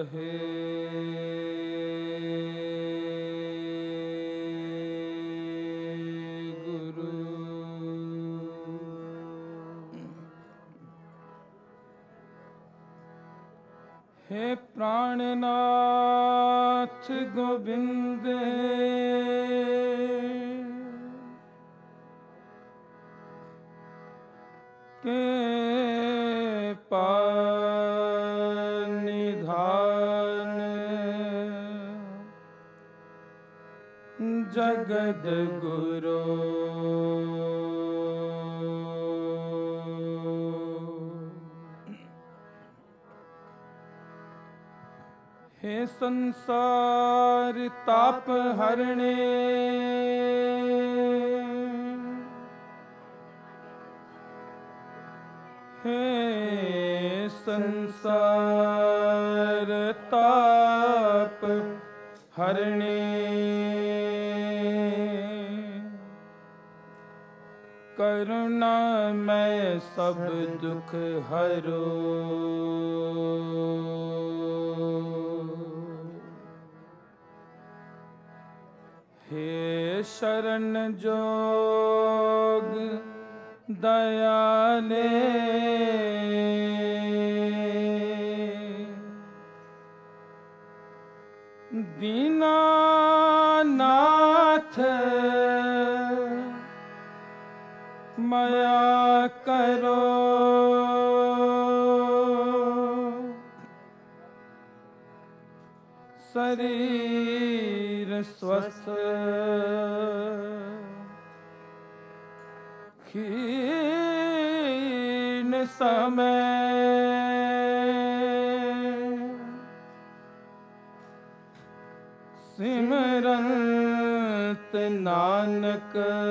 कहे गुरु। हे प्राणनाथ गोविंद के निधान जगद गुरु। हे संसार ताप हरणे हे संसार ताप हरणे करुणामय सब दुख हरो। हे शरण जोग दयाले दीनानाथ माया करो। शरीर स्वस्थ क्षीण समय सिमरंत नानक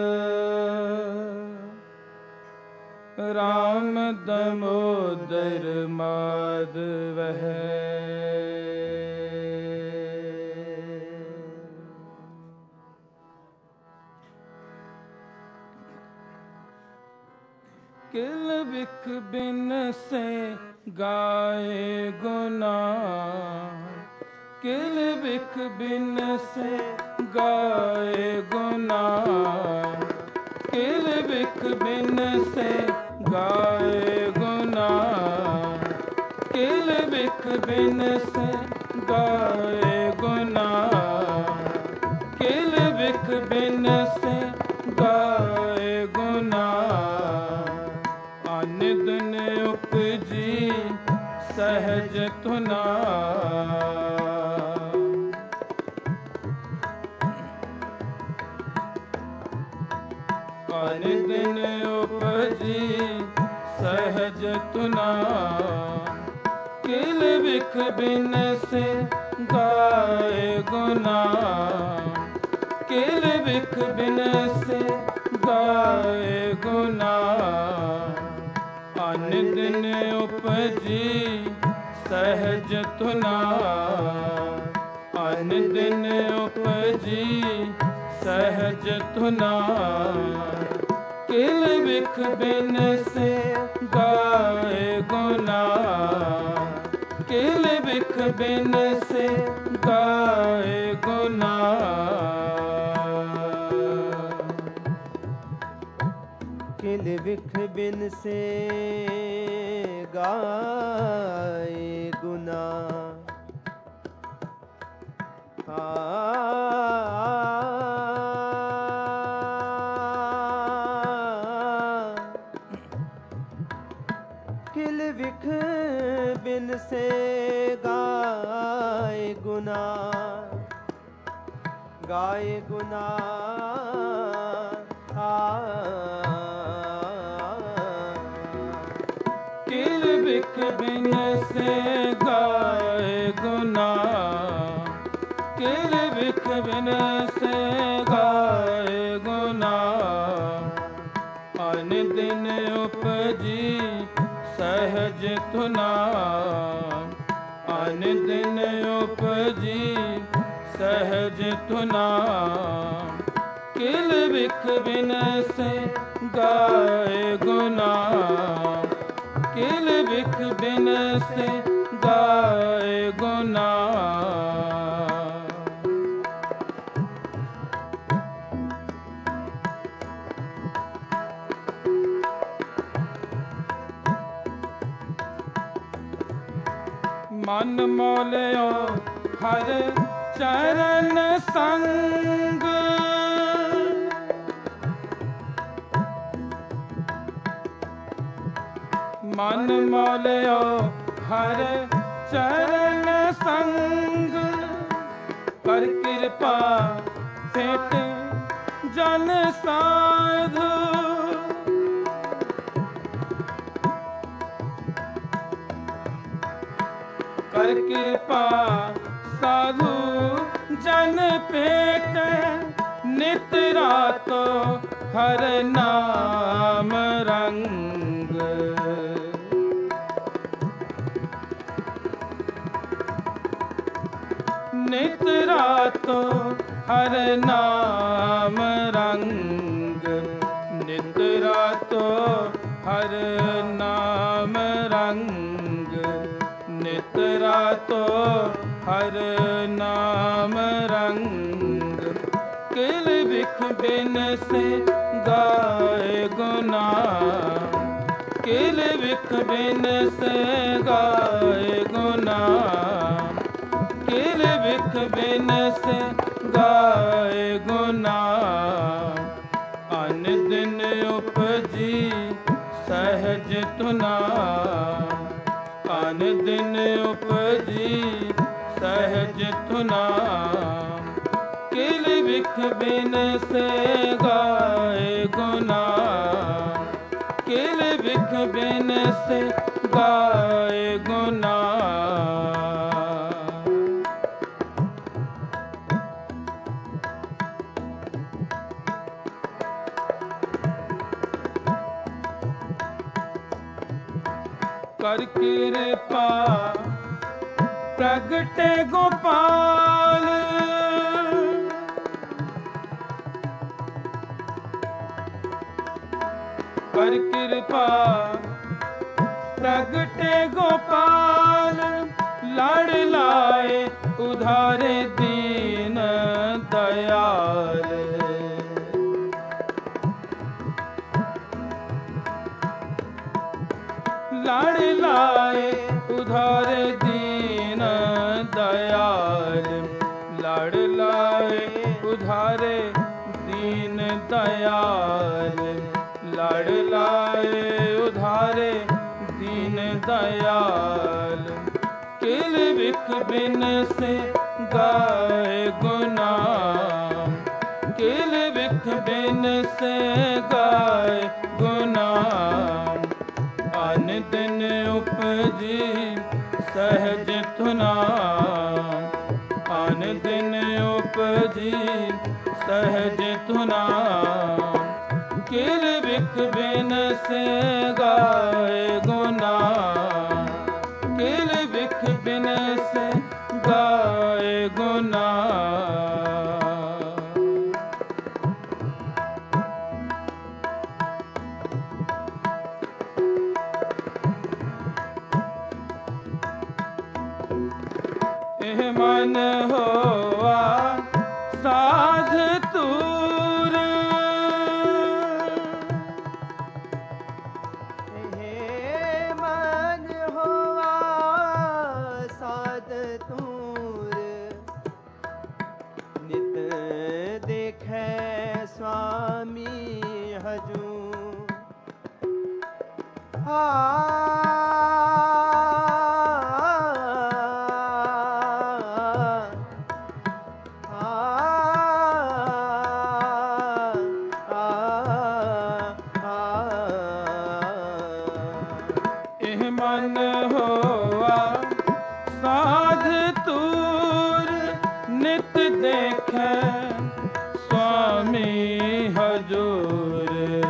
राम दामोदर माधव है। किल बिख बिन से गाए गुना किल बिख बिन से गाए गुना किल बिख बिन से गाए गुना किल बिख बिन से गाए गुना किल बिख बिन से गाए गुना आन दिन उपजी सहज तुना। आन दिन उपजी सहज तुना किल बिख बिन से गाए गुना किल बिख बिन से गाए गुना आन दिन उपजी सहज तुना आन दिन उपजी सहज तुना किल बिख बिन से गाए गुना किल बिख बिन से गाए गुना। किल बिख बिन से गाए गुना किल बिख बिन से गाए गुना किल बिख बिन से गाए गुना किल बिख बिन से गाए गुना आन दिन उपजी सहज तुना आन दिन उपजी सहज तुना किल बिख बिन से गाए गुना किल बिख बिन से गाए गुना। मन मोलियो हर चरण संग, मन मोलियो हर चरण संग, कर कृपा भेट जन साधु। कर कृपा साधु जन पेट, नित रातो हर नाम रंग। नित रातो हर नाम रंग, नित रातो हर नाम रंग, नित रातो हर नाम रंग। किल बिख बिन से गाए गुना, किल बिख बिन से गाए गुना, किल बिख बिन से गाए गुना। अन दिन उपजी सहज तुना, अन दिन उपजी सहज तुना। किल बिख बिन से गाए गुना, किल बिख बिन से गाए गुना। कर कृपा प्रगटे गोपाल, कर कृपा प्रगटे गोपाल। लड़ लाए उधारे दीन दयाल, लड़ लाए उधारे दीन दयाल, लड़ लाए उधारे दीन दयाल, लड़ लाए उधारे दीन दयाल। किल बिख बिन से गाए गुना, किल बिख बिन से गाए गुना। अन दिन उपजी सहज तुना, अन दिन उपजी सहज तुना। किल बिख बिन से गाए गुना, किल बिख बिन से गाए गुना। मन होवा साध तूर, हे मन होवा साध तूर। नित देखे स्वामी हजूं, मन होवा साध तूर। नित देखे स्वामी हजूर,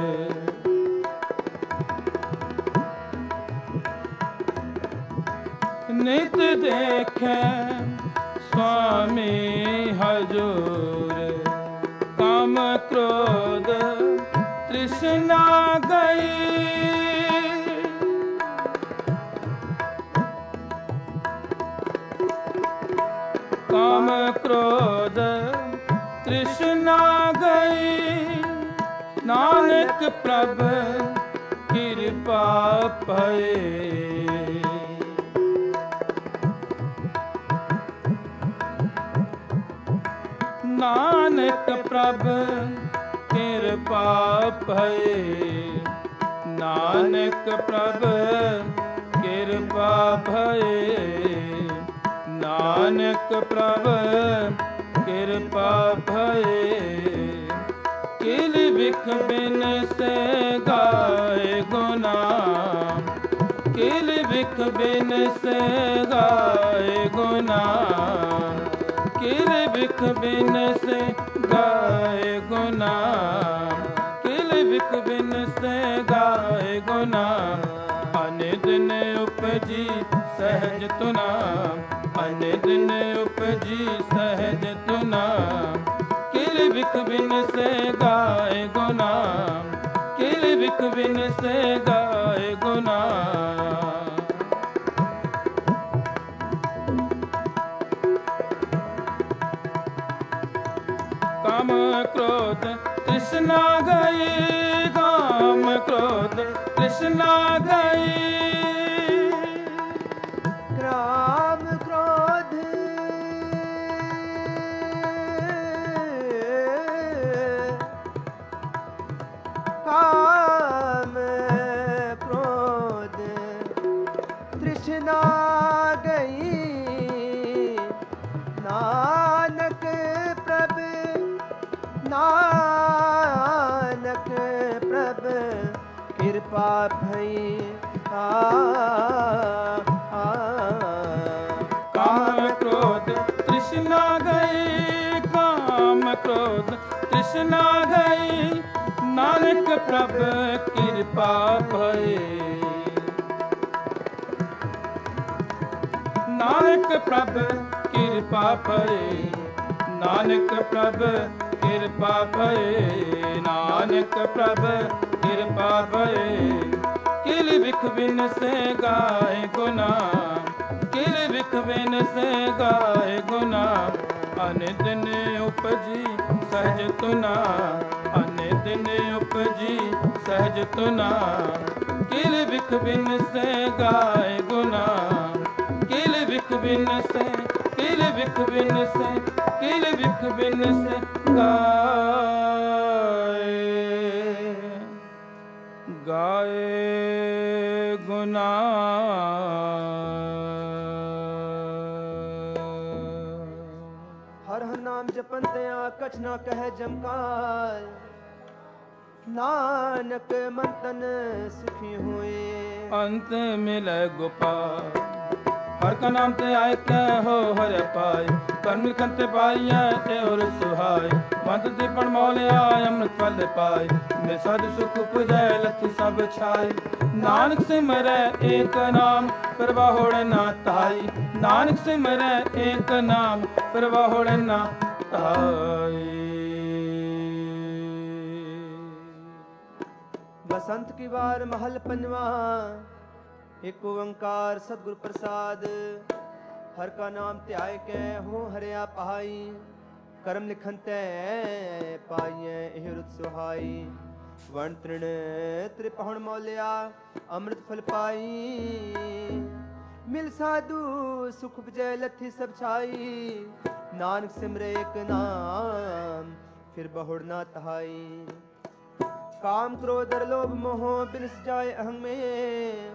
नित देखे स्वामी हजूर। काम क्रोध तृष्णा गई, काम क्रोध तृष्णा गई, नानक प्रभ कृपा भये। नानक प्रभ कृपा भये, नानक प्रभ कृपा भये, नानक प्रभ कृपा भये। किल बिख बिन से गाए गुना, किल बिख बिन से गाए गुना, किल बिख बिन से गाए गुना, किल बिख बिन से गाए गुना। अनिदिन उपजी सहज तुना, अनिदिन उपजी सहज तुना, किल बिख बिन से गाए गुना, किल बिख बिन से गाए गुना। काम क्रोध तृष्णा गई, काम क्रोध तृष्णा गई, काम क्रोध काम क्रोध तृष्णा गई, नानक प्रभ नानक प्रभ कृपा भई। काम क्रोध तृष्णा गई, काम क्रोध तृष्णा गई, नानक प्रभ कृपा भये, नानक प्रभ कृपा भये, नानक प्रभ कृपा भये, नानक प्रभ कृपा भये। किल बिख बिन से गाए गुना, किल बिख बिन से गाए गुना। अनिदिन उपजी सहज तुना, अनिदिन उपजी सहज तुना, किल बिख बिन से गाए गुना, किल बिख बिन से, किल बिख बिन से, किल बिख बिन से गाए गाए गुना। हर हर नाम जपन दया कछ ना कहे जमकाल, नानक मन तन सुखी हुए। अंत मिले गोपाल, हर का नाम ते आए के हो हर पाए, कर मिलखन ते पाइया ते और सुहाय। मंद दीपन मौलिया अमृत फल पाए, मैं साधु सुख पुजै लथि सब छाय। नानक सिमरै एक नाम फिर बाहोड़ ना ताई, नानक सिमरै एक नाम फिर बाहोड़ ना ताई। बसंत की बार महल पंजवा, एक ओंकार सतगुर प्रसाद। हर का नाम त्याय के हो हरिया पहाई, करम लिखन तै पाइए एह रुत सुहाई। वण तृण त्रिपहुण मौलिया अमृत फल पाई, मिल साधु सुख विजय लथी सब छाई। नानक सिमरे एक नाम फिर बहुड़ ना तहाई। काम क्रोध लोभ मोह बिनस जाए अहं में,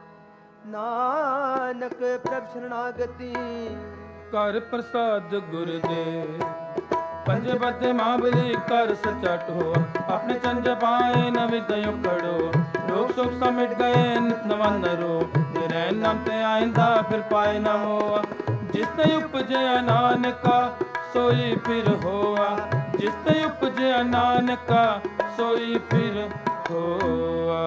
नानक प्रभ शरणागति। कर प्रसाद गुरुदेव पंज बद्ध महाबली कर सचट हो, अपने चंज पाए न विदय खड़ो। रोग शोक समिट गए नित नवन रो, तेरे नाम ते आइंदा फिर पाए न मोआ। जिसने उपजया नानका सोई फिर होआ, जिसने उपजया नानका सोई फिर होआ।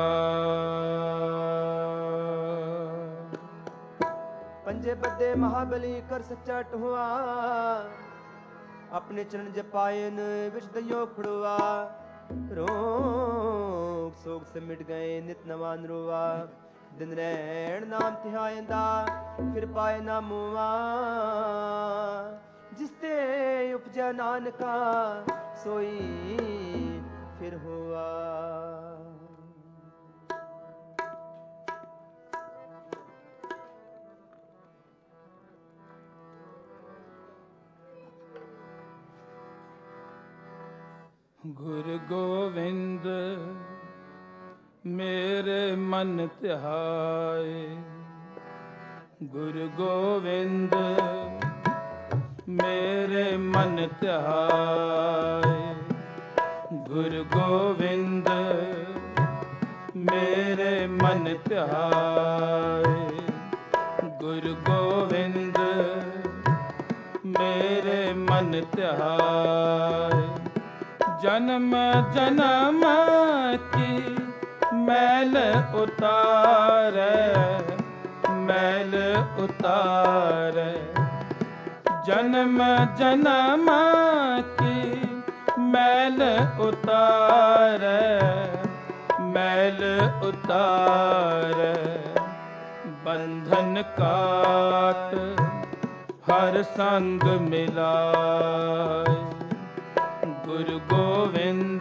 पंजे बद्दे महाबली कर सचट हुआ, अपने चरण जपायन विच दयो खड़ुआ। रोग सोग से मिट गए नित नवान रोआ, दिन रैण नाम तिहायंदा फिर पाए ना मुआ। जिसते उपजा नानका सोई फिर हुआ। गुरु गोविंद मेरे मन ध्याए, गुरु गोविंद मेरे मन ध्याए, गुरु गोविंद मेरे मन ध्याए, गुरु गोविंद मेरे मन ध्याए। जन्म जन्म की मैल उतारे, मैल उतारे, जन्म जन्म की मैल उतारे, मैल उतारे। बंधन काट हर संग मिलाए, गुरु गोविंद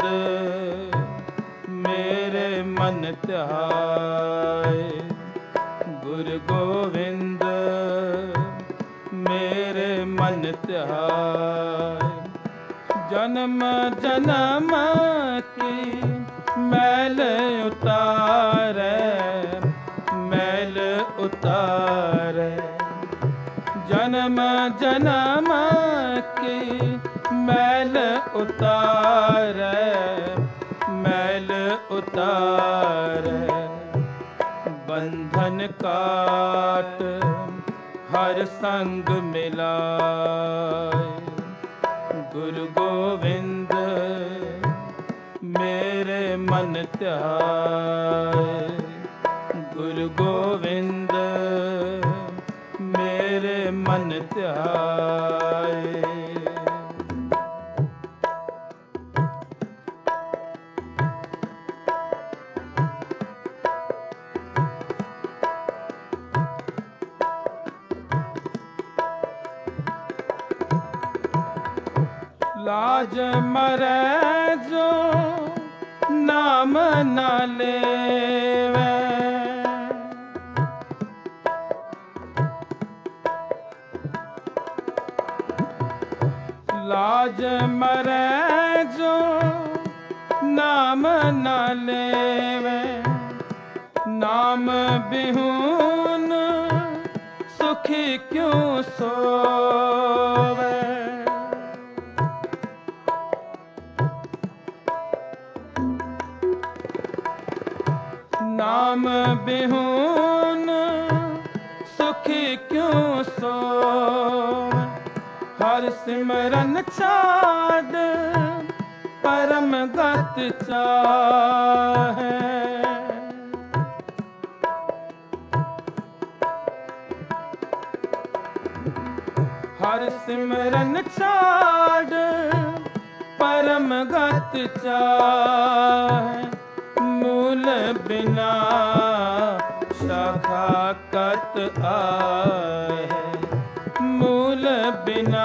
मेरे मन ध्याए, गुरु गोविंद मेरे मन ध्याए। जन्म जन्म की मैल उतारे, मैल उतारे, जन्म जन्म की मैल उतारे, मैल उतारे। बंधन काट हर संग मिलाए, गुरु गोविंद मेरे मन ध्याए, गुरु गोविंद मेरे मन ध्याए। लाज मरै जो नाम न लेवे, लाज मरै जो नाम न लेवे, नाम बिहुन सुखी क्यों सोवे। नाम बिहुन सुखी क्यों सोवे। हर सिमरन छाड़ परम गत चाहे, हर सिमरन छाड़ परम गत चाहे। मूल बिना शाखा कत आए, मूल बिना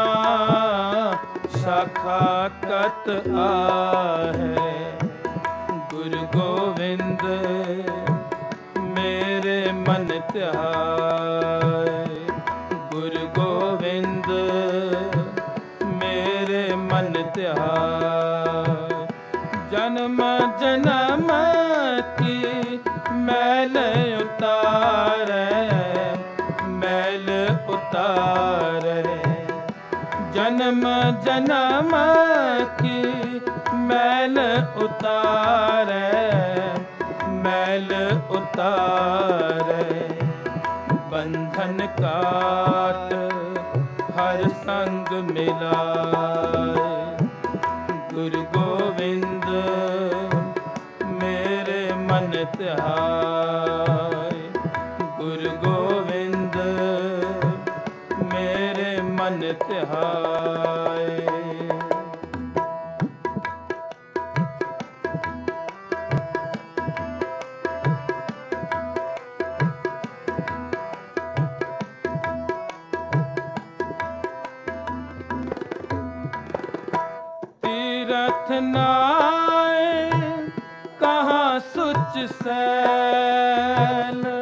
शाखा कत आहे। गुरु गोविंद मेरे मन ध्याए, गुरु गोविंद मेरे मन ध्याए। जन्म जन्म की मैल उतारे, मैल उतारे। जन्म जन्म की मैल उतारे, मैल उतारे। बंधन काट हर संग मिलाए, गुरु गोविंद मेरे मन ध्याए, गुरु गोविंद मेरे मन ध्याए। तीरथ नाय कहाँ सुच सैल।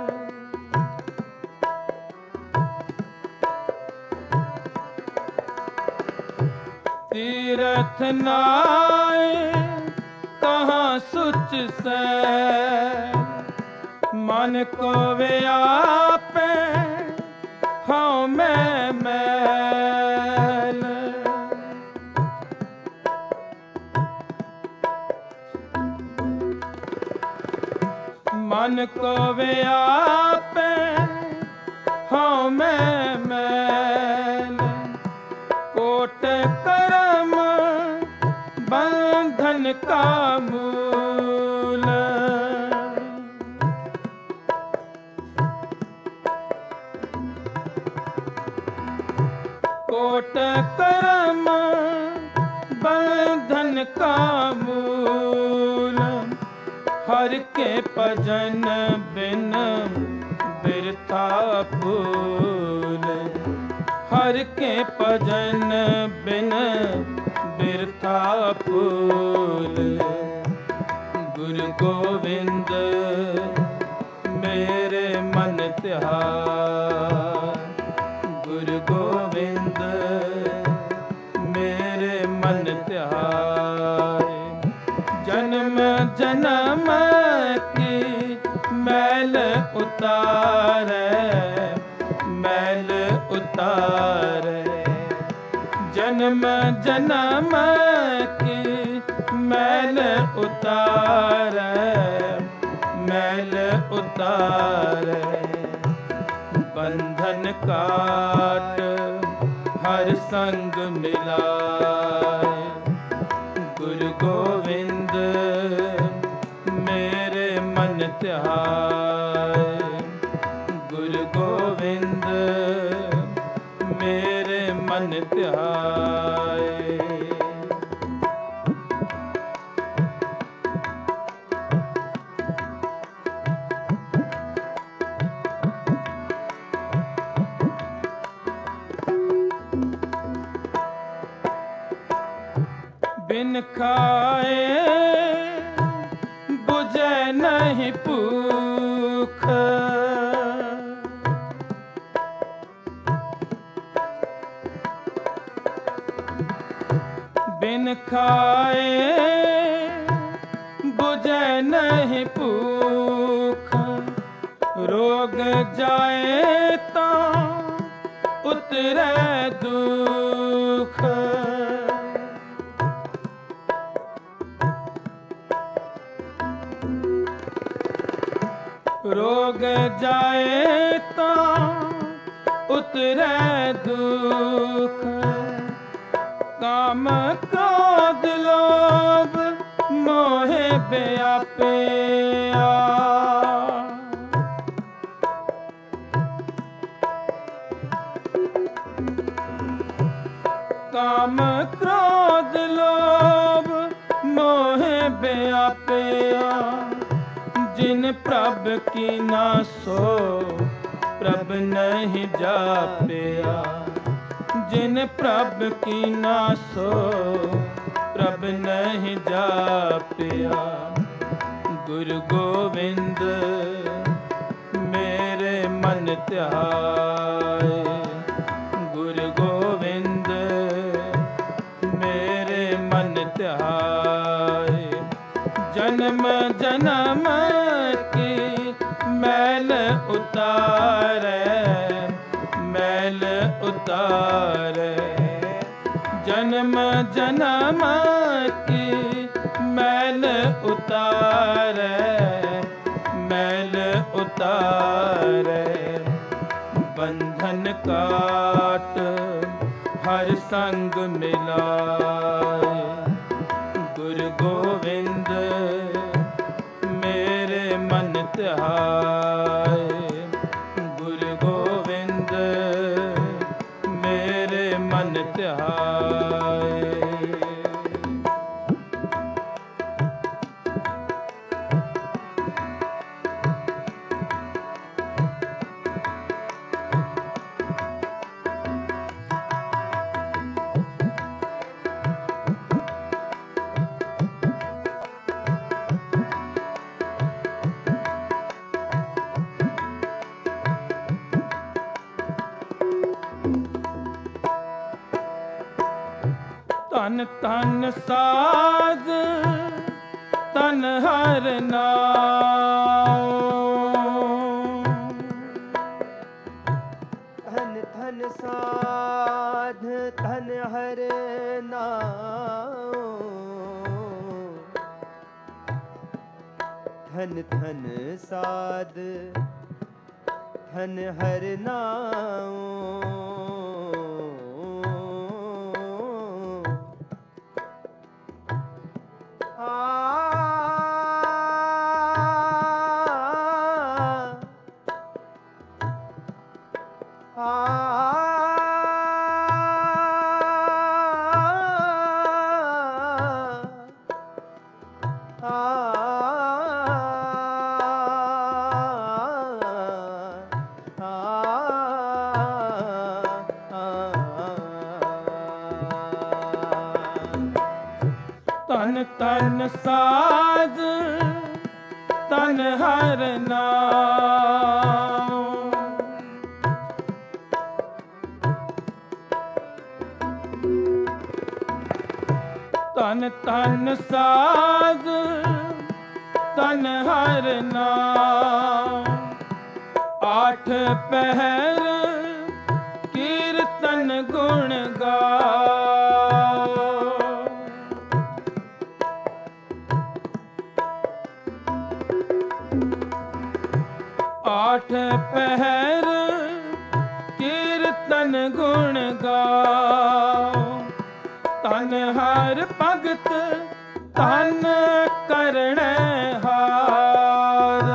तीरथ नाय कहाँ सुच सैल। मन को व्यापे हऊँ मैं मैल। मन को व्यापे हऊँ मैं मैल। कोट कर्म बंधन का मूल। कोट कर्म बंधन का मूल। हर के भजन बिन बिरथा फूल। हर के भजन बिन बिरथा फूल। गुरु गोविंद मेरे मन तिहार। गुरु गोविंद मेरे मन तिहार। जन्म जन्म की मैल उतारे, मैल उतारे। जन्म जन्म की मैल उतारे, मैल उतारे। बंधन काट हर संग मिलाए। गुरु गोविंद मेरे मन तिहाए। गुरु गोविंद मेरे मन तिहाए। बिन खाए बुझे नहीं भूख। बिन खाए बुझे नहीं भूख। रोग जाए तो उतरे दुख। रोग जाए तो उतरे दुख। काम क्रोध लोभ मोह व्यापिया। काम क्रोध लोभ मोह व्यापिया। जिन प्रभ की ना सो प्रभ नहीं जापिया। जिन प्रभ की ना सो प्रभ नहीं जापिया। गुरु गोविंद मेरे मन तिहाए। गुरु गोविंद मेरे मन तिहाए। जन्म जन्म की मैल उतारे, मैल उतारे। जन्म जन्म की मैल उतारे, मैल उतारे। बंधन काट हर संग मिलाए। गुरु गोविंद मेरे मन तिहाए। गुरु गोविंद मेरे मन तिहाए। ਧਨ ਧਨ ਸਾਧ ਤਨ ਹਰ ਨਾਮ। ਧਨ ਧਨ ਸਾਧ ਤਨ ਹਰ ਨਾਮ। ਧਨ ਧਨ ਸਾਧ ਧਨ ਹਰ ਨਾਮ। ਧਨ ਧਨ ਸਾਧ ਤਨ ਹਰ ਨਾਮ। ਧਨ ਧਨ ਸਾਧ ਤਨ ਹਰ ਨਾਮ। ਆਠ ਪਹਿਰ ਕੀਰਤਨ ਗੁਣ ਗਾਓ। ਆਠ ਪਹਿਰ ਕੀਰਤਨ ਗੁਣ ਗਾਓ। ਤਨ ਹਰ ਭਗਤ ਤਨ ਕਰਣੈ ਹਾਰ।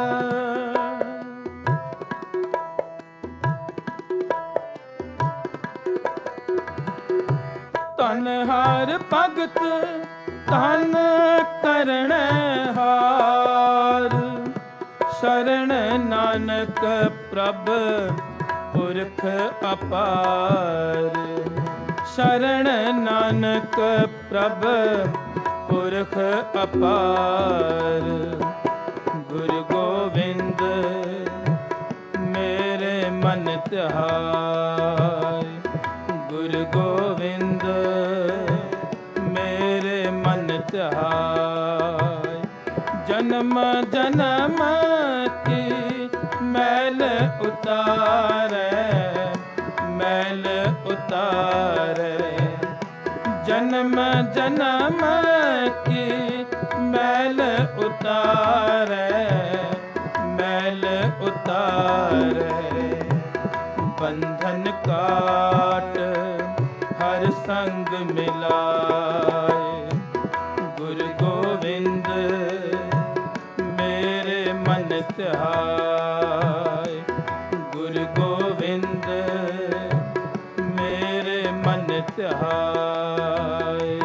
ਤਨ ਹਰ ਭਗਤ ਤਨ ਕਰਣੈ ਹਾਰ। ਸ਼ਰਨ ਨਾਨਕ ਪ੍ਰਭ ਪੁਰਖ ਅਪਾਰ। ਸ਼ਰਨ ਨਾਨਕ ਪ੍ਰਭ ਪੁਰਖ ਅਪਾਰ। ਗੁਰੂ ਗੋਬਿੰਦ ਮੇਰੇ ਮਨ ਧਿਆਏ। ਗੁਰੂ ਗੋਬਿੰਦ ਮੇਰੇ ਮਨ ਧਿਆਏ। ਜਨਮ ਜਨਮ ਕੀ ਮੈਲ ਉਤਾਰੈ। ਮੈਲ ਉਤਾਰੈ। ਜਨਮ ਜਨਮ ਕੀ ਮੈਲ ਉਤਾਰੈ। ਮੈਲ ਉਤਾਰੈ। ਬੰਧਨ ਕਾਟ ਹਰ ਸੰਗ ਮਿਲਾਏ। ਗੁਰੂ ਗੋਬਿੰਦ ਮੇਰੇ ਮਨ ਧਿਆਏ। ਗੁਰੂ ਗੋਬਿੰਦ ਮੇਰੇ ਮਨ ਧਿਆਏ।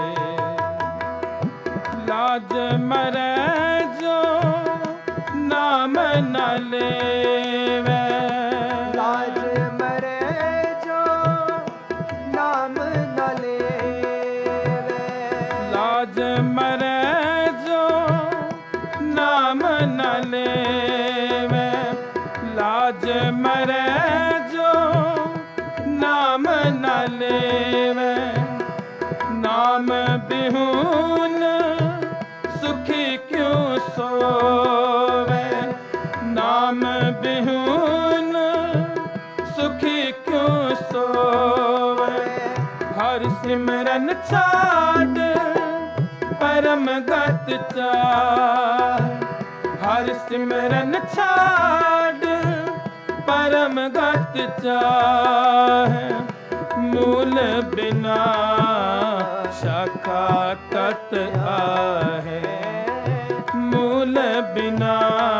ਲਾਜ ਮਰੈ ਜੋ ਨਾਮ ਨ ਲੇਵੈ। ਲਾਜ ਮਰੈ ਜੋ ਨਾਮ ਨ ਲੇਵੈ। ਲਾਜ ਮਰੈ ਜੋ ਨਾਮ ਨ ਲੇਵੈ। ਲਾਜ ਮਰੈ ਜੋ ਨਾਮ ਨ ਲੇਵੈ। ਨਾਮ ਬਿਹੂਨ ਸੁਖੀ ਕਿਉ ਸੋਵੈ। ਨਾਮ ਬਿਹੂਨ ਸੁਖੀ ਕਿਉ ਸੋਵੈ। ਹਰਿ ਸਿਮਰਨ ਛਾਡ ਪਰਮ ਗਤ ਚਾਹਿ। ਹਰਿ ਸਿਮਰਨ ਛਾਡ ਪਰਮ ਗਤ ਚਾਹਿ। ਮੂਲ ਬਿਨਾ ਸ਼ਾਖਾ ਕਤ ਆਹੈ। ਮੂਲ ਬਿਨਾ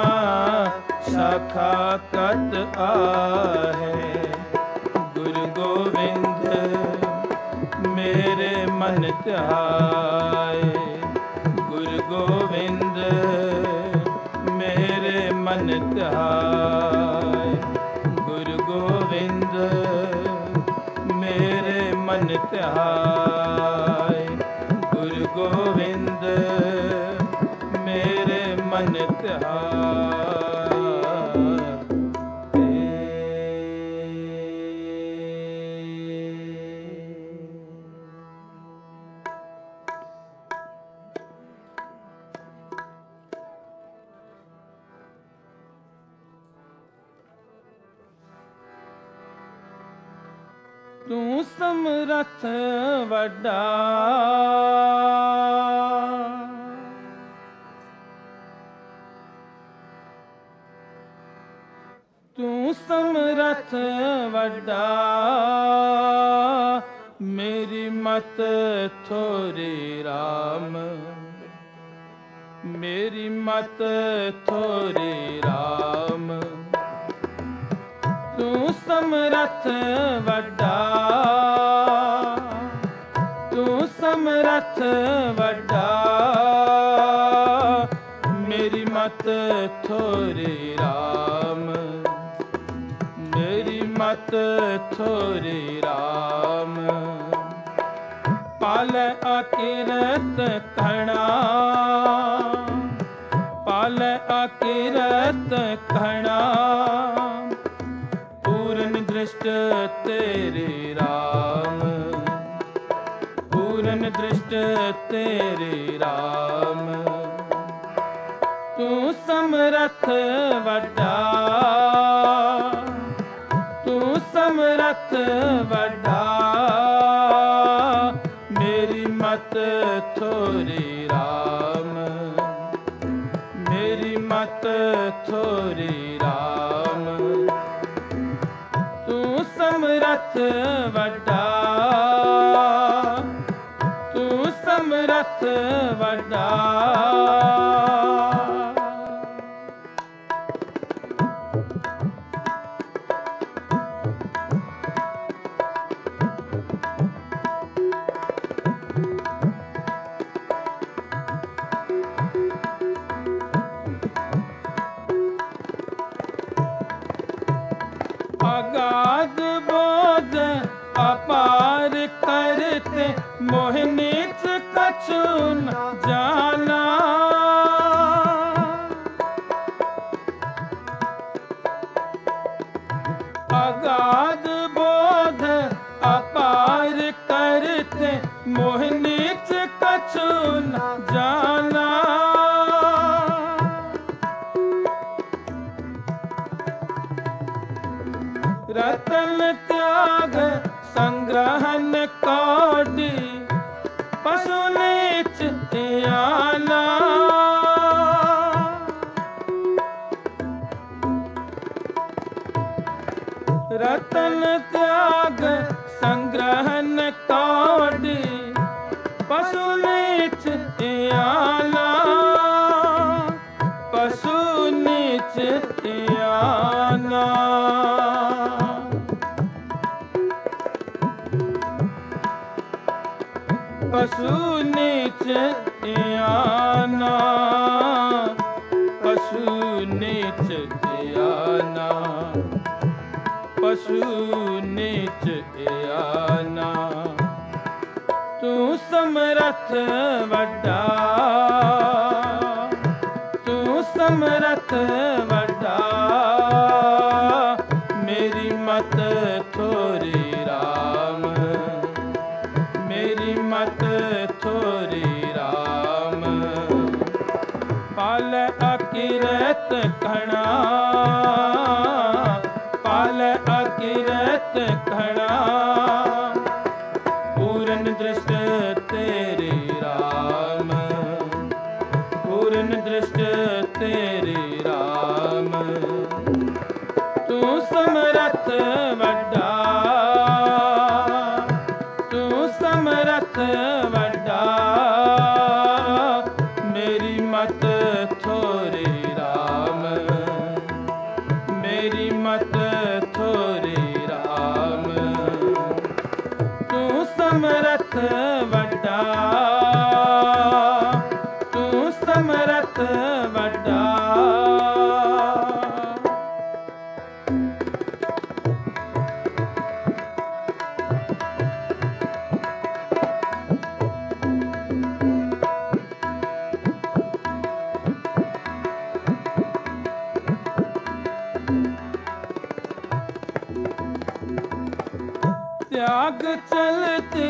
ਸ਼ਾਖਾ ਕਤ ਆਹੈ। ਗੁਰੂ ਗੋਬਿੰਦ ਮੇਰੇ ਮਨ ਧਿਆਏ। ਗੁਰੂ ਗੋਬਿੰਦ ਮੇਰੇ ਮਨ ਧਿਆਏ। ਗੁਰੂ ਗੋਬਿੰਦ ਮੇਰੇ ਮਨ ਧਿਆਏ। ਗੁਰੂ ਗੋਬਿੰਦ ਮੇਰੇ ਮਨ ਧਿਆਏ। तू समरथ वड्डा। तू समरथ वड्डा, मेरी मत थोरी राम, मेरी मत थोरी राम। तू समरथ वड्डा, तू समरथ वड्डा, मेरी मत थोरी राम, मेरी मत थोरी राम। पाले अकिरत खड़ा, पाले अकिरत खड़ा, पूर्ण दृष्ट तेरे राम, पूर्ण दृष्ट तेरे राम। तू समरथ वड्डा, तू समरथ वड्डा, मेरी मत थोरी राम, मेरी मत थोरी राम। तू समरथ वड्डा, तू समरथ वड्डा। अगाध बोध अपार करते, मोह नीच कछु न जाना। अगाध बोध अपार करते, मोह नीच कछु न जाना। रतन त्याग संग्रहण कौड़ी, पशु नीच आना। रतन त्याग संग्रहण कौड़ी, पशु नीच आना, पशु नीच आना। पशु नीच आना, पशु नीच आना, पशु नीच आना। तू समरथ वड्डा, तू समरथ वड्डा, मेरी मत थोरी राम, मेरी मत थोरी राम। पाल अकिरत खड़ा, पाल अकिरत खड़ा, पूर्ण दृष्ट तेरे राम, पूर्ण दृष्ट तेरे राम। तू समरथ वड्डा, तू समरथ वड्डा, मेरी मत थोरी राम, मेरी मत थोरी राम। तू समरथ वड्डा, तू समरथ वड्डा। त्याग चलती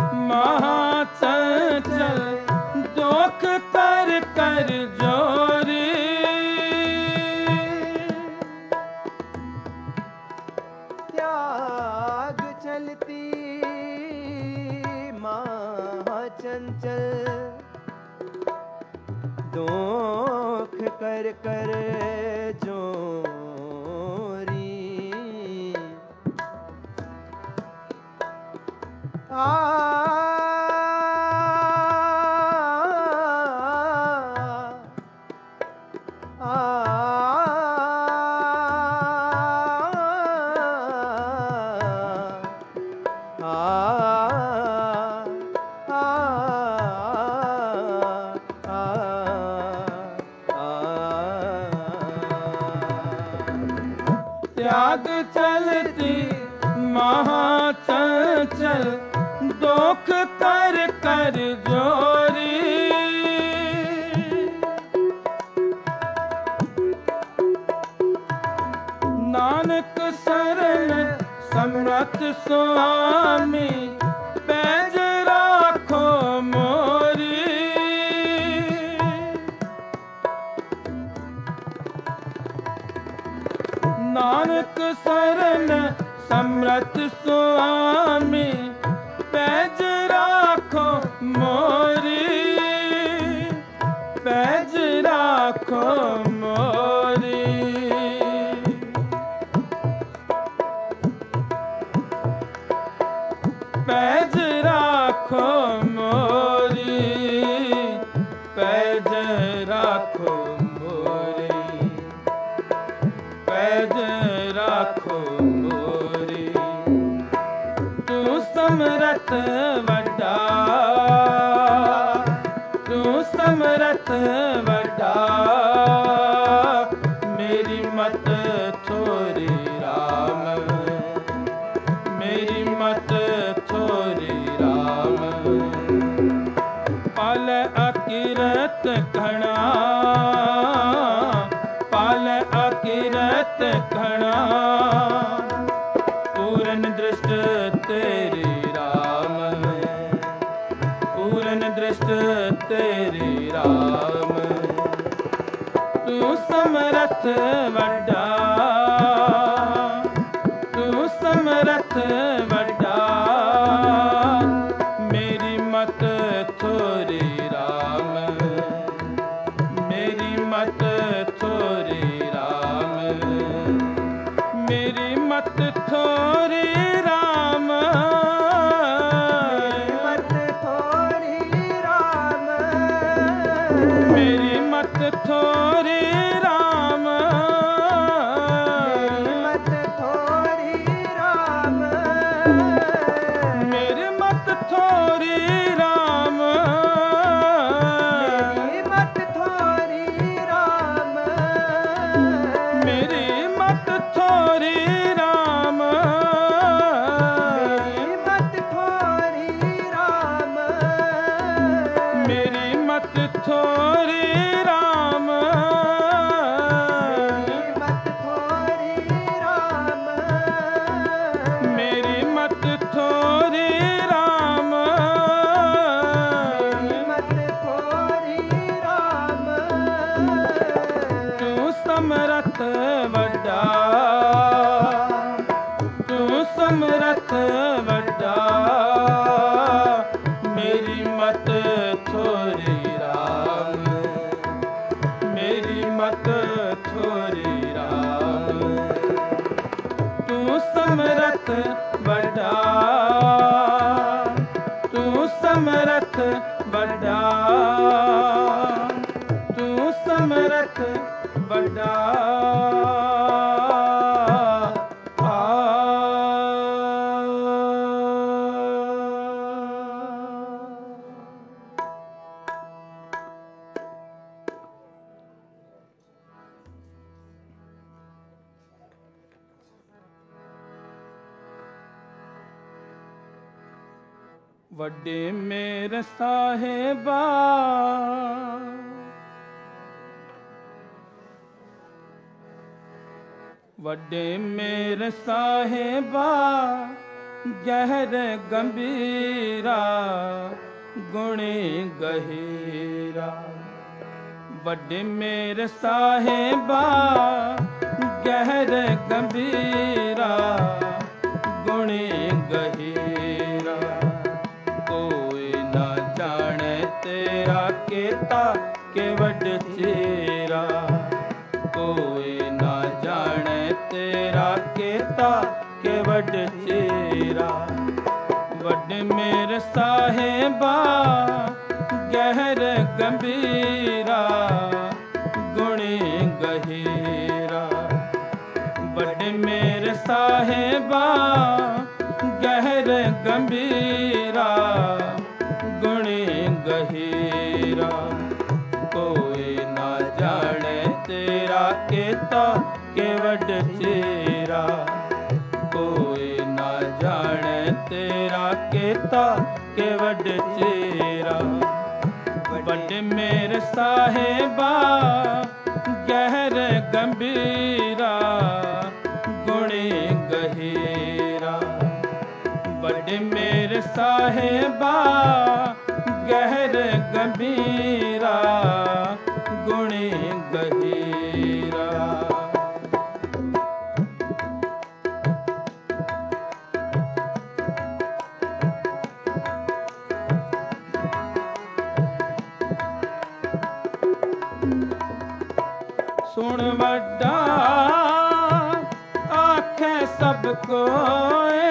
महाचंचल, दुख कर कर जोरी। त्याग चलती कर कर जोरी त्याग चलती महाचंचल दुख कर कर जोरी नानक शरण समरथ स्वामी पैज राखो मोरी नानक शरण समरथ स्वामी पैज राखो मोरी पैज राखो मोरी पैज राखो मोरी पैज राखो मोरी पैज राखो मोरी तू समरथ वड्डा तू समरथ वड्डा मेरी मत थोरी राम मेरी मत थोरी राम पाल अकिरत घना पाल अकिरत घना पूरन दृष्ट तेरी राम पूरन दृष्ट तेरी राम तू समरथ वड्डा तू समरथ वड्डा मेरी मत थोरी राम मेरी मत थोरी राम मेरी मत थोरी राम मेरी मत थोरी राम मेरी मत थोरी राम मेरी मत थोरी राम मेरी मत थोरी राम मेरी मत थोरी राम तू समरथ वड्डा तू समरथ वड्डा मेरी मत थोरी राम मेरी मत थोरी राम तू समरथ वड्डा तू समरथ वड्डा तू समरथ वड्डा ਵੱਡੇ ਮੇਰ ਸਾਹਿਬਾ ਵੱਡੇ ਮੇਰ ਸਾਹਿਬਾ ਗਹਿਰ ਗੰਭੀਰਾ ਗੁਣੀ ਗਹੀਰਾ ਵੱਡੇ ਮੇਰ ਸਾਹਿਬਾ ਗਹਿਰ ਗੰਭੀਰਾ ਗੁਣੀ ਗਹੀਰਾ ਕੋਈ ਨਾ ਜਾਣੇ ਤੇ तेरा केता के वड चेरा। कोई ना जाने तेरा केता के वड चेरा। वड मेरे साहेबा गहर गंभीरा गुणी गहीरा। वड मेरे साहेबा गहर गंभीरा गुणी गहीरा। कोई ना जाने तेरा केता के वड चेरा। कोई ना जाने तेरा केता के वड चेरा। वड मेरे साहेबा गहर गंभीरा गुणी गहीरा। वड मेरे साहेबा गहर गंभीरा गुणी गहीरा। सुन वड्डा आखे सब कोए।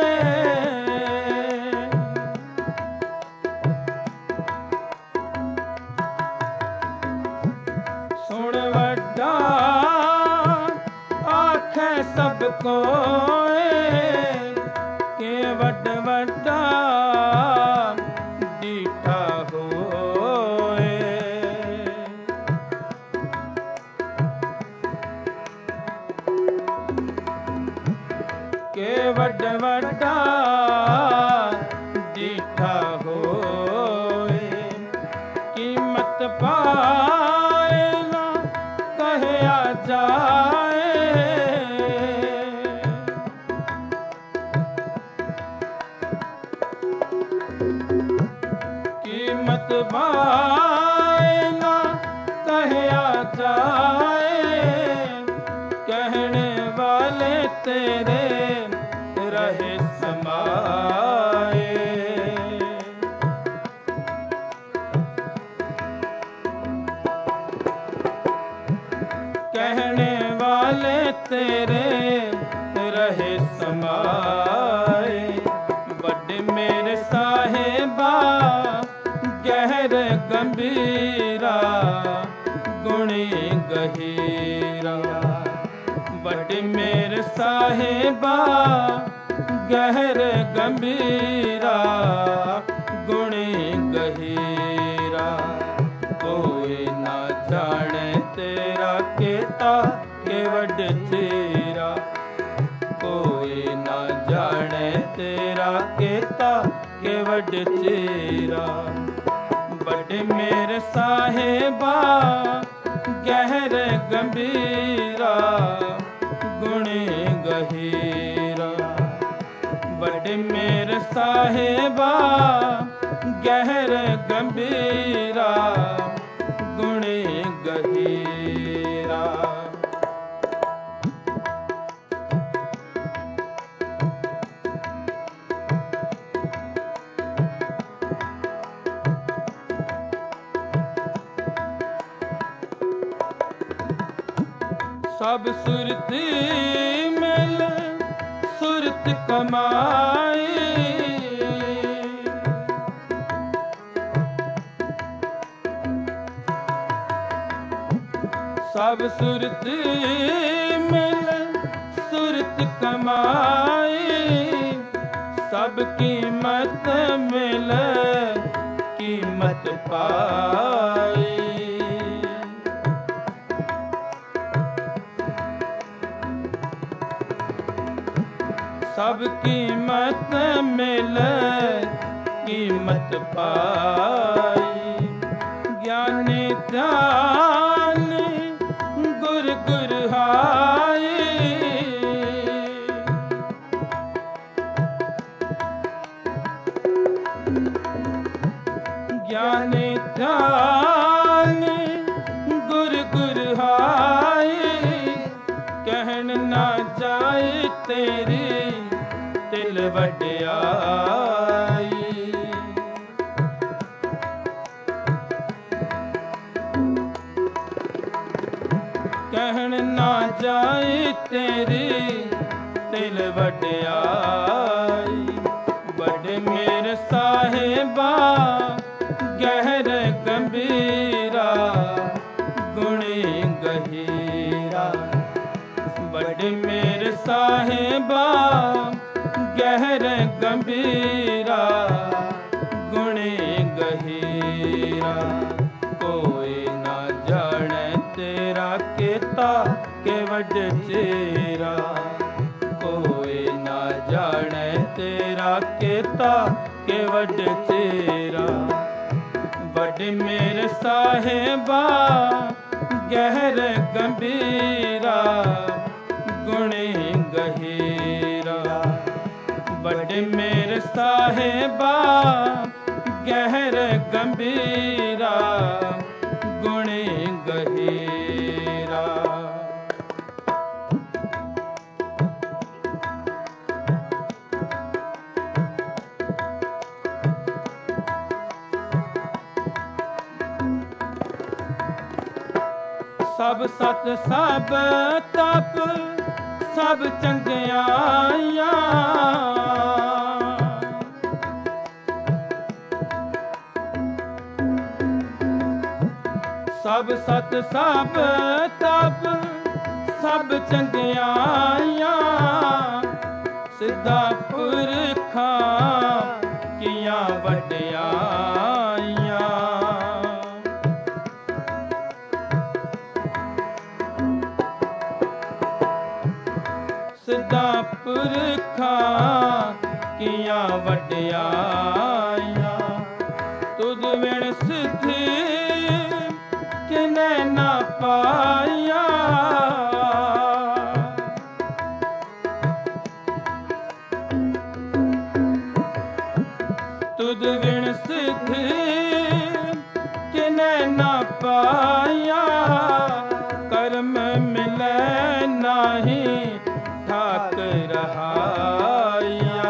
सुन वड्डा आखे सब कोए के वड वड्डा डीठा होए। के वड वड्डा डीठा होए। कीमत पाए ना कहया जाए। कीमत पाए ना कहया जाए। कहने वाले तेरे रहे समाए। कहने वाले तेरे रहे समाए। वड मेरे साहेबा गहर गंभीरा गुणी गहीरा। वड मेरे साहेबा गहर गंभीरा गुणी गहीरा। कोई ना जाने तेरा केता के वड चेरा। कोई ना जाने तेरा केता के वड चेरा। वड मेरे साहेबा गहर गंभीरा गुणी गहीरा। वड मेरे साहेबा गहर गंभीरा गुणी गहीरा। सब सुरती मिल सुरत कमाई। सब सुरती मिल सुरत कमाई। सब कीमत मिल कीमत पाई। सब कीमत मिल कीमत पाई। ज्ञानी ध्यान गुर गुर हाई। ज्ञानी ध्यान गुर गुर हाई। कहन ना जाए तेरी तिल वड्याई। ਕਹਿਣ ਨਾ ਜਾਏ ਤੇਰੀ ਤਿਲ ਵਡਿਆਈ। ਵੱਡੇ ਮੇਰ ਸਾਹਿਬਾ ਗਹਿਰ ਗੰਭੀਰਾ ਗੁਣੀ ਗਹੀਰਾ। ਵੱਡੇ ਮੇਰ ਸਾਹਿਬਾ ਗਹਿਰ ਗੰਭੀਰਾ ਗੁਣੀ ਗਹੀਰਾ। ਕੋਈ ਨਾ ਜਾਣੈ ਤੇਰਾ ਕੀਤਾ ਕੇ ਵੱਡ ਚੇਰਾ। ਕੋਈ ਨਾ ਜਾਣੈ ਤੇਰਾ ਕੀਤਾ ਕੇ ਵੱਡ ਚੇਰਾ। ਵੱਡੇ ਮੇਰ ਸਾਹਿਬਾ ਗਹਿਰ ਗੰਭੀਰਾ ਗੁਣੀ ਗਹੀਰਾ। ਵੱਡੇ ਮੇਰ ਸਾਹਿਬਾ ਗਹਿਰ ਗੰਭੀਰਾ ਗੁਣੀ ਗਹੀਰਾ। ਸਭ ਸਤ ਸਭ ਤਪ ਸਭ ਚੰਗਿਆਈਆਂ। ਸਭ ਸਤ ਸਭ ਤਪ ਸਭ ਚੰਗਿਆਈਆਂ। ਸਿੱਧਾ ਪੁਰਖਾਂ ਕੀਆਂ ਵਡਿਆਈਆਂ। ਸਿੱਧਾ ਪੁਰਖਾਂ ਕੀਆਂ ਵਡਿਆਈਆਂ। ਤੁਧ ਵਿਣ ਸਿੱਧੀ ਕਿਨੈ ਨਾ ਪਾਈਆਂ। ਤੁਧ ਵਿਣ ਸਿੱਧੀ ਕਿਨੈ ਨਾ ਪਾਈਆਂ। ਕਰਮ ਮਿਲੈ ਨਾਹੀ ਠਾਕ ਰਹਾਈਆ।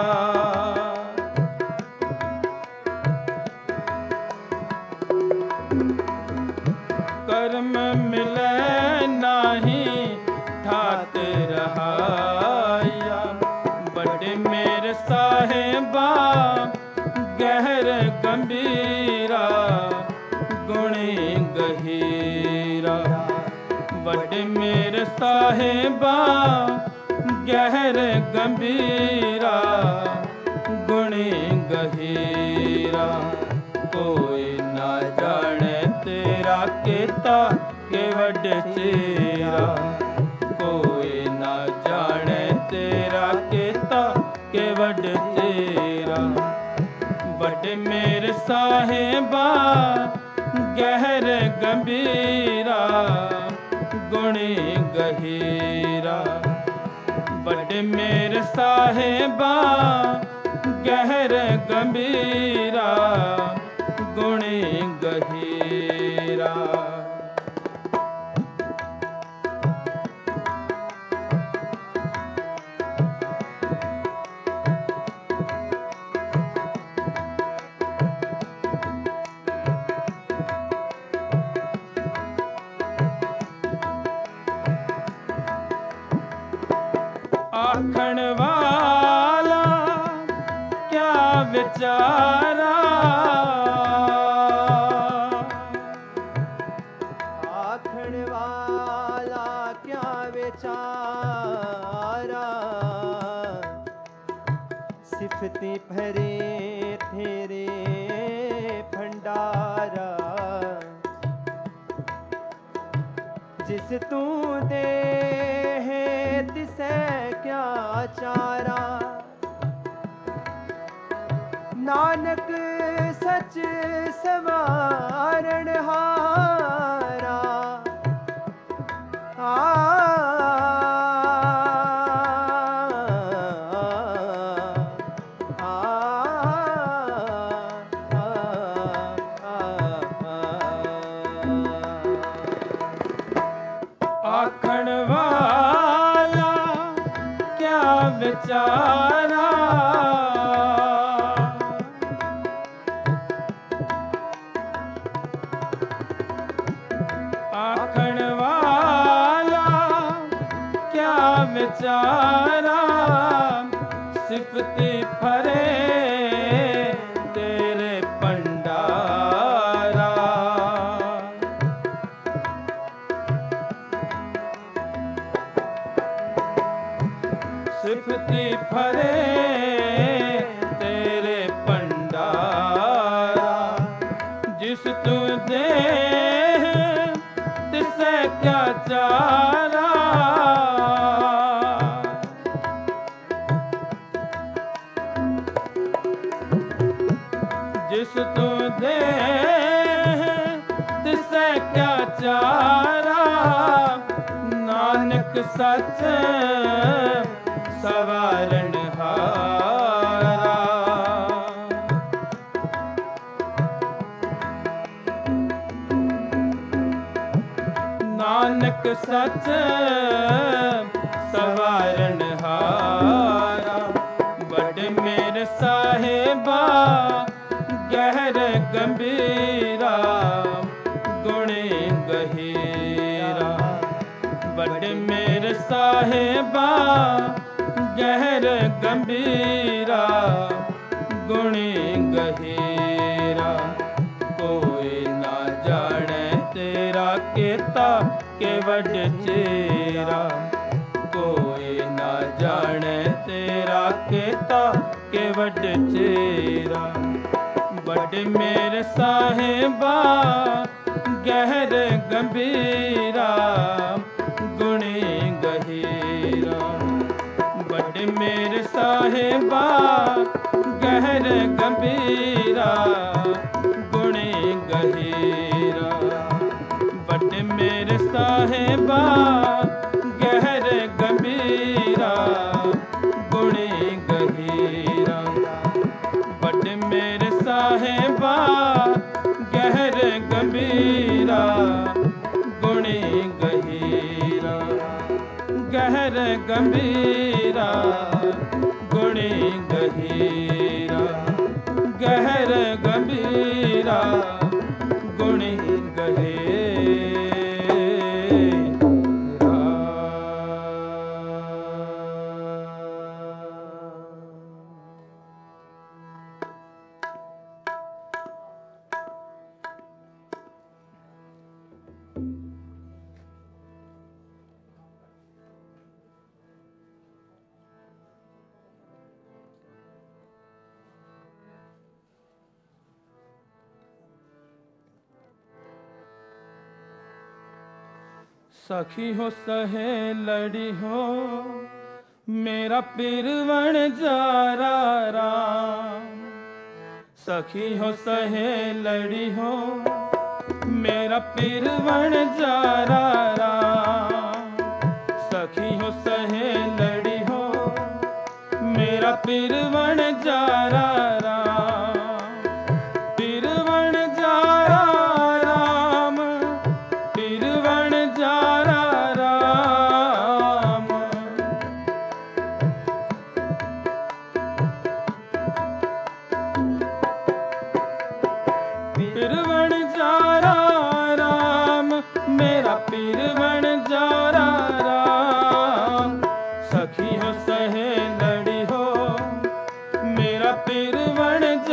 ਕਰਮ ਮਿਲੈ ਨਾਹੀ ਠਾਕ ਰਹਾਈਆ। ਵੱਡੇ ਮੇਰ ਸਾਹਿਬਾ ਗਹਿਰ ਗੰਭੀਰਾ ਗੁਣੀ ਗਹੀਰਾ। ਵੱਡੇ ਮੇਰ ਸਾਹਿਬਾ ਗਹਿਰ ਗੰਭੀਰਾ ਗੁਣੀ ਗਹੀਰਾ। ਕੋਈ ਨਾ ਜਾਣੈ ਤੇਰਾ ਕੀਤਾ ਕੇ ਵੱਡ ਚੇਰਾ। ਕੋਈ ਨਾ ਜਾਣੈ ਤੇਰਾ ਕੀਤਾ ਕੇ ਵੱਡ ਚੇਰਾ। ਵੱਡੇ ਮੇਰ ਸਾਹਿਬਾ ਗਹਿਰ ਗੰਭੀਰਾ ਗੁਣੀ ਗਹੀਰਾ। ਵੱਡੇ ਮੇਰ ਸਾਹਿਬਾ ਗਹਿਰ ਗੰਭੀਰਾ ਗੁਣੀ ਗਹੀਰਾ। ਆਖਣ ਵਾਲਾ ਕਿਆ ਵਿਚਾਰਾ। ਆਖਣ ਵਾਲਾ ਕਿਆ ਵਿਚਾਰਾ। ਸਿਫਤੀ ਭਰੇ ਤੇਰੇ ਭੰਡਾਰਾ। ਜਿਸ ਤੂੰ ਦੇ ਤਿਸੈ ਕਿਆ ਚਾਰਾ। ਨਾਨਕ ਸਚ ਸਵਾਰਣ ਹਾਰਾ। ਆਖਣ ਵਾਲਾ ਕਿਆ ਵਿਚਾਰਾ। ਆਖਣ ਵਾਲਾ विचारा सिफती फरे तेरे पंडारा। सिफती फरे तेरे पंडारा। जिस तू दे तिसे क्या चारा। जिस तू दे तिसे क्या चारा। नानक सच सवारण हारा। नानक सच सवारण हारा। बड़े मेरे साहेबा गहर गंभीरा गुणे गहीरा। बड़े मेरे साहेबा गहर गंभीरा गुणे गहीरा। कोई ना जाने तेरा केता के वड चेरा। कोई ना जाने तेरा केता के वड चेरा। बड़े मेरे साहेबा गहर गंभीरा गुणे गहीरा। बड़े मेरे साहेबा गहर गंभीरा गुणे गहीरा। बड़े मेरे साहेबा गहर गंभीरा गुणे गहीरा। बड़े मेरे साहेबा गहर गंभीरा गुणे गहीरा। गहर गंभीरा गुणे गहीरा। गहर गंभीरा गुणे गहीरा। सखी हो सहे लड़ी हो मेरा पिरवण जारा राम। सखी हो सहे लड़ी हो मेरा पिरवण जारा राम। सखी हो सहे लड़ी हो मेरा पिरवण जारा राम। पिरवण जारा राम। पिरवण जारा राम। पिरवण जारा राम मेरा पिरवण जारा राम। सखी हो सहे लड़ी हो मेरा पिरवण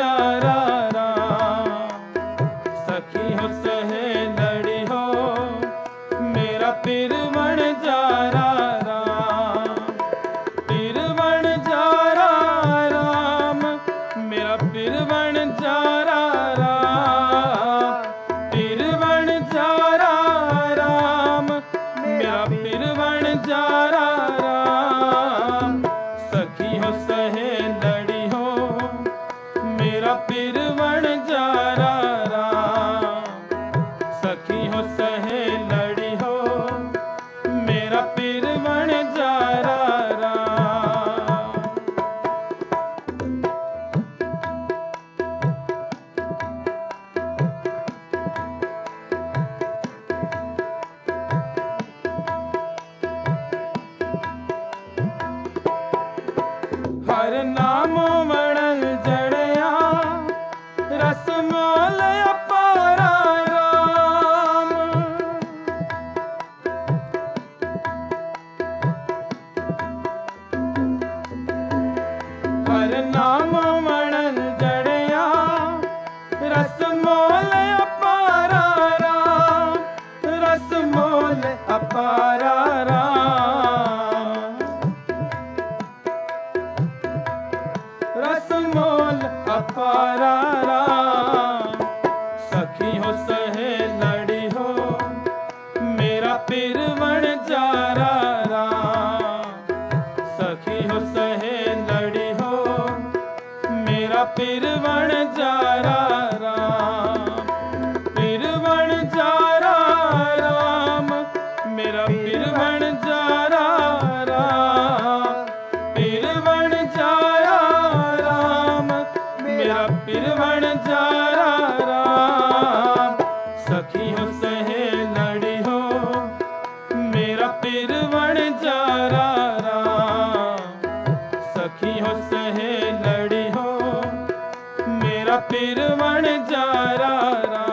पिरवण जारा राम। सखी हो सहेलड़ी हो मेरा पिरवण जारा राम। पिरवण जारा राम मेरा पिरवण जारा राम। पिरवण जारा राम मेरा पिरवण जारा राम। सखी हो सहेलड़ी हो मेरा पिरवण जारा राम। सखी हो सहेलड़ी हो मेरा पिरवण जारा राम।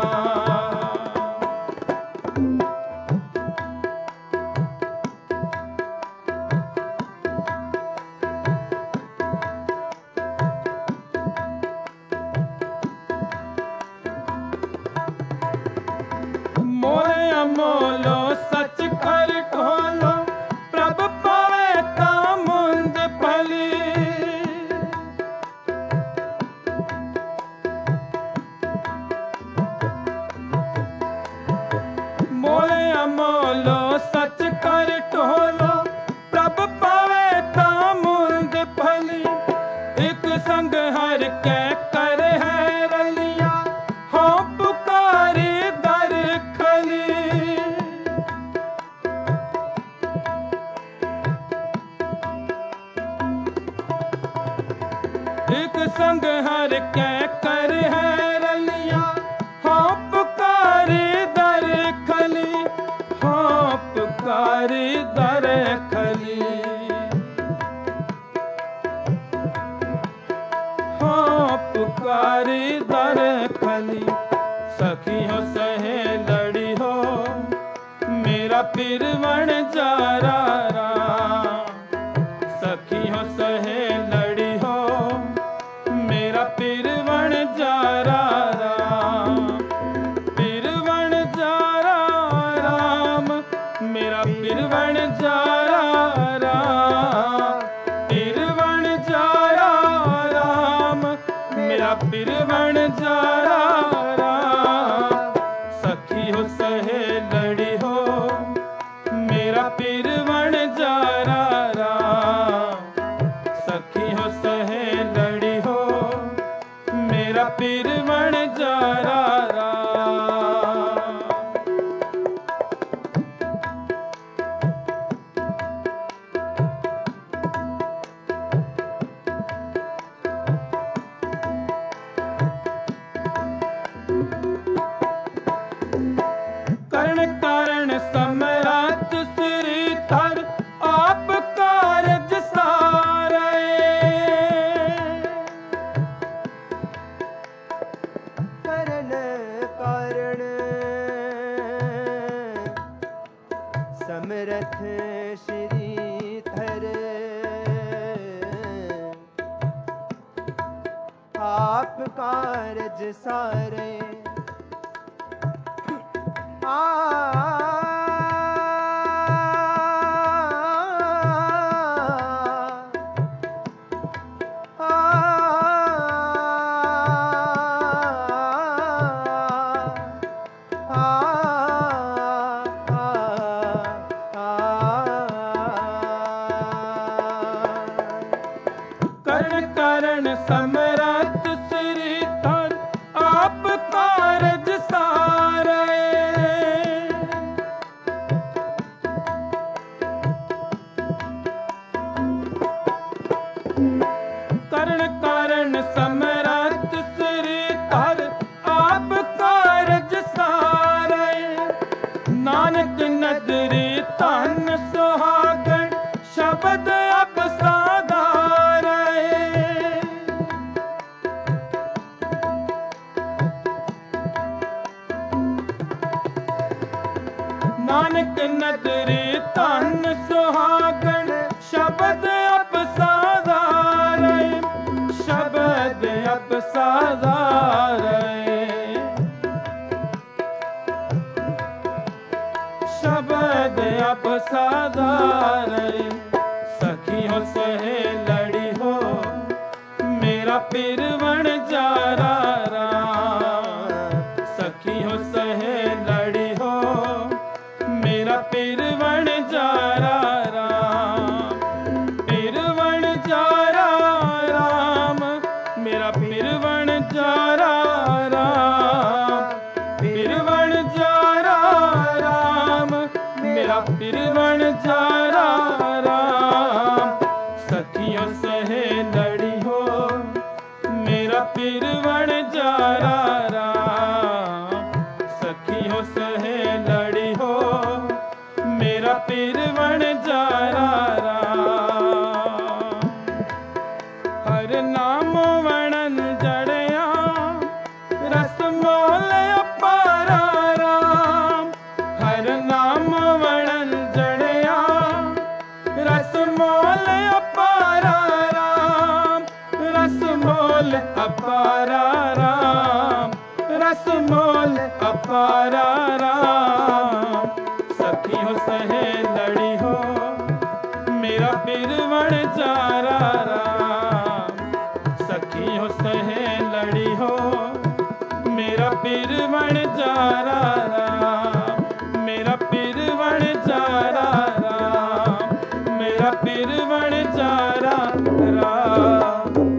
मोले अमोलो सच कर ढोलो प्रभ पावे ता मुंद फली। मोले अमोलो सच कर ढोलो प्रभ पावे ता मुंद फली। एक संग हर कै कर है रलिया हो पुकारे दर खली। एक संग हर कै कर है रलिया हो पुकारे दर खली। हो पुकारे दर खली। हो पुकारे दर खली। सखी हो सहेलड़ी हो मेरा पिरवण जारा राम। सखी हो सहेलड़ी हो मेरा पिरवण जारा राम। पिरवण जारा राम मेरा पिरवण जारा राम। पिरवण जारा राम मेरा पिरवण जारा राम। सखी हो सहेलड़ी हो मेरा पिरवण जारा राम। सखी हो सहेलड़ी हो मेरा पिरवण जारा राम। कर्ण कारण सम्राट श्रीधर आप कारज सारे। करण कारण समरथ श्रीधर आप कारज सारे। कर्ण कारण सम्राट श्रीधर आप कारज सारे। कर्ण कारण सम्राट श्रीधर आप कारज सारे। नानक नगरी तन सुहागण शब्द अब साधारे। नानक नगरी तन सुहागण शब्द अब साधारे। शब्द अब साधारे। शब्द अब साधारे। सखी हो सहेलड़ी हो मेरा पिरवण जारा राम। सखी हो सहेलड़ी हो मेरा ਪੀਰ ਵਣਜਾਰਾ ਰਾਮ, ਪੀਰ ਵਣਜਾਰਾ ਰਾਮ, ਮੇਰਾ ਪੀਰ ਵਣਜਾਰਾ ਰਾਮ, ਪੀਰ ਵਣਜਾਰਾ ਰਾਮ, ਮੇਰਾ ਪੀਰ ਵਣਜਾਰਾ ਰਾਮ। ਸਖੀਓ ਸਹੇ ਲੜੀ ਹੋ ਮੇਰਾ ਪੀਰ ਵਣਜਾਰਾ ਰਾਮ, ਸਖੀਓ ਸਹੇ ਲੜੀ ਹੋ ਮੇਰਾ ਪੀਰ ਵਣਜਾਰਾ ਰਾਮ। ਹਰ ਨਾਮ ਵਣਨ ਜੜਿਆ ਰਸ ਮੋਲ ਅਪਾਰਾ ਰਾਮ, ਹਰ ਨਾਮ ਵਣਨ ਜੜਿਆ ਰਸ ਮੋਲ ਅਪਾਰਾ ਰਾਮ, ਰਸ ਮੋਲ ਅਪਾਰਾ ਰਾਮ, ਰਸ ਮੋਲ ਅਪਾਰਾ ਰਾਮ। ਸਖੀਓ ਸਹੇ ਲੜੀ ਹੋ ਮੇਰਾ ਪੀਰ ਵਣਜਾਰਾ ਰਾਮ, ਸਖੀਓ ਸਹੇ ਲੜੀ ਹੋ ਮੇਰਾ ਪੀਰ ਵਣਜਾਰਾ ਰਾਮ, ਮੇਰਾ ਪੀਰ ਵਣਜਾਰਾ ਰਾਮ, ਮੇਰਾ ਪੀਰ ਵਣਜਾਰਾ ਰਾਮ।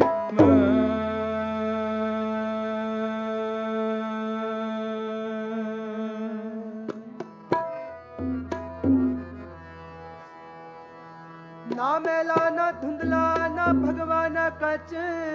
ਨਾ ਮੈਲਾ ਨਾ ਧੁੰਦਲਾ ਨਾ ਭਗਵਾਨਾ ਕਚ,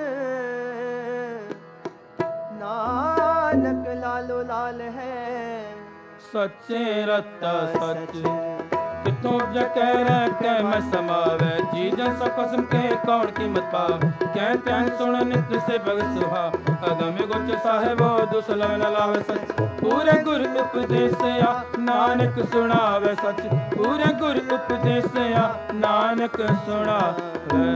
ਨਾਨਕ ਲਾਲੋ ਲਾਲ ਹੈ ਸੱਚੇ ਰਤਾ ਸੱਚ ਕਿਥੋਂ ਕਹਿ ਰਹਿ ਕਹਿ ਮੈਂ ਸਮਾਵੈ, ਜੀ ਜਨ ਸਭ ਕਸਮ ਕੇ ਕੌਣ ਕੀਮਤ ਪਾਵ। ਕਹਿ ਧਿਆਨ ਸੁਣ ਨਿਤ ਸੇ ਭਗਤ ਸੁਹਾ, ਅਗਮ ਗੁਚ ਸਾਹਿਬੋ ਦੁਸਲਵ ਨ ਲਾਵੇ ਸੱਚ। ਪੂਰੇ ਗੁਰ ਉਪਦੇਸਿਆ ਨਾਨਕ ਸੁਣਾਵੇ ਸੱਚ, ਪੂਰੇ ਗੁਰ ਉਪਦੇਸਿਆ ਨਾਨਕ ਸੁਣਾਵੇ।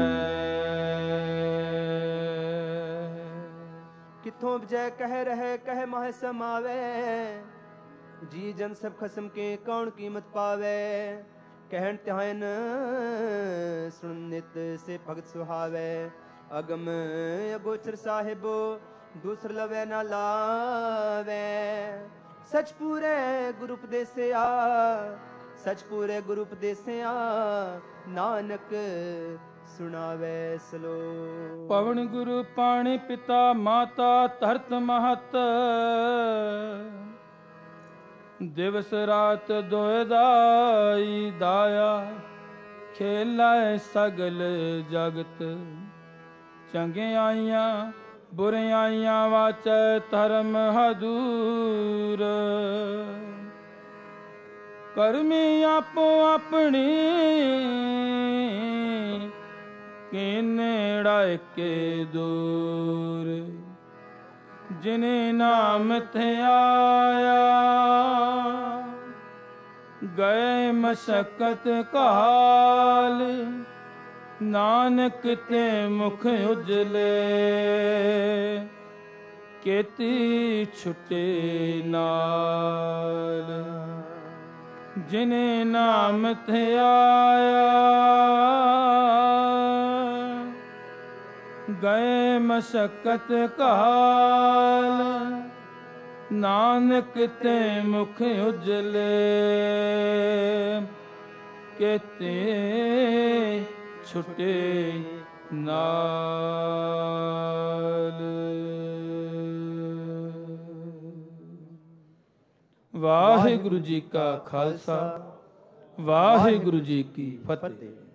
ਕਿਥੋਂ ਬਜੈ ਕਹਿ ਰਹੇ ਕਹਿ ਮਾਹ ਸਮਾਵੇ, ਜੀ ਜਨ ਸਭ ਖਸਮ ਕੇ ਕੌਣ ਕੀਮਤ ਪਾਵੇ। ਕਹਿਣ ਧਿਆਨ ਸੁਣ ਨਿਤ ਸੇ ਭਗਤ ਸੁਹਾਵੇ, ਅਗਮ ਅਗੋਚਰ ਸਾਹਿਬੋ ਦੂਸਰ ਲਵੇ ਨਾ ਲਾਵੇ। ਸਚ ਪੂਰੇ ਗੁਰੂ ਉਪਦੇਸਿਆ, ਸਚ ਪੂਰੇ ਗੁਰੂ ਉਪਦੇਸਿਆ ਨਾਨਕ ਸੁਣਾਵੇ ਸਲੋ। ਪਵਨ ਗੁਰੂ ਪਾਣੀ ਪਿਤਾ ਮਾਤਾ ਧਰਤ ਮਹਤ, ਦਿਵਸ ਰਾਤ ਦੋਇ ਦਾਈ ਦਾਇਆ। ਖੇਲਾਏ ਸਗਲ ਜਗਤ ਚੰਗਿਆਈਆਂ ਬੁਰਿਆਈਆਂ ਵਾਚੈ ਧਰਮ ਹਦੂਰ। ਕਰਮੀ ਆਪੋ ਆਪਣੀ ਕੇ ਨੇੜਾ ਕੇ ਦੂਰ। ਜਿਨੇ ਨਾਮ ਧਿਆਇਆ ਗਏ ਮਸ਼ਕਤ ਕਾਲ। ਨਾਨਕ ਤੇ ਮੁਖ ਉਜਲੇ ਕੀਤੀ ਛੁਟੇ ਨਾਲ। ਜਿਨੇ ਨਾਮ ਧਿਆਇਆ ਗਏ ਮਸ਼ਕਤ ਕਾਲ। ਨਾਨਕ ਤੇ ਮੁਖ ਉਜਲੇ ਕੀਤੇ ਛੁਟੇ ਨਾਲ। ਵਾਹਿਗੁਰੂ ਜੀ ਕਾ ਖਾਲਸਾ, ਵਾਹਿਗੁਰੂ ਜੀ ਕੀ ਫਤਿਹ।